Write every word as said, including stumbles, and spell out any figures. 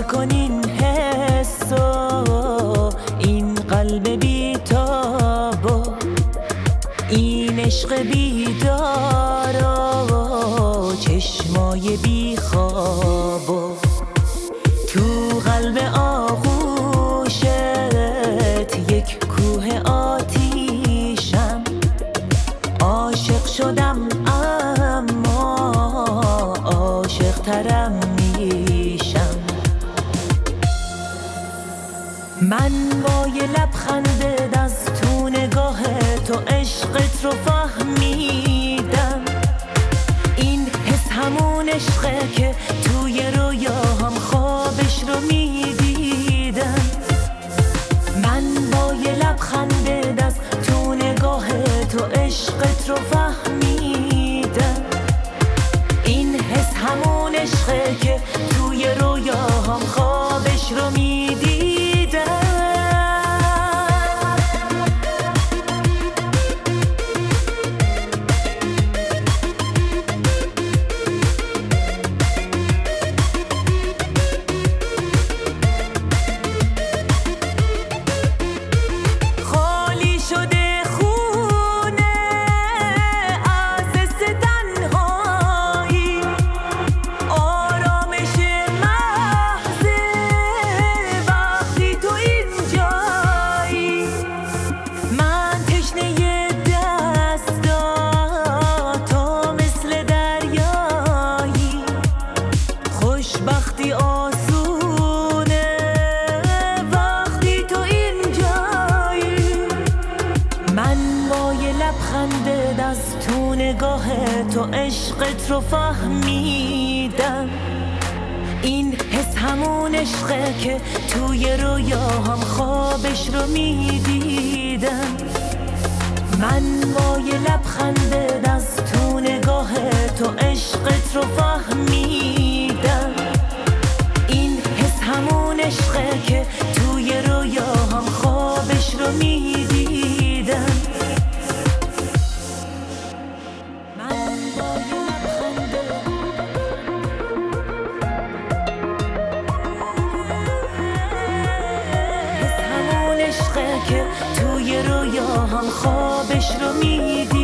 کن این حسو، این قلب بی‌تابو، این عشق بیدارو، چشمای بیخوابو. تو قلب آغوشت یک کوه آتیشم، عاشق شدم اما عاشق ترم میشم. من با یه لبخند از تو نگاه تو عشقت رو فهمیدم. این حس همون عشقه که توی رویاهم خوابش رو میدیدم. من با یه لبخند از تو نگاه تو عشقت رو فهمیدم. این حس همون عشقه که توی رویاهم خوابش رو میدیدم. وقتی آسونه وقتی تو اینجایی. من با یه لبخند از تو نگاه تو عشقت رو فهمیدم. این حس همون عشقه که توی رویاهم خوابش رو میدیدم. من با یه لبخند از تو نگاه تو عشقت رو فهمیدم. این حس همون عشقه که توی رویاهم خوابش رو میدیدم. من با یه لبخند حس همون عشقه که توی رویاهم خوابش رو میدیدم.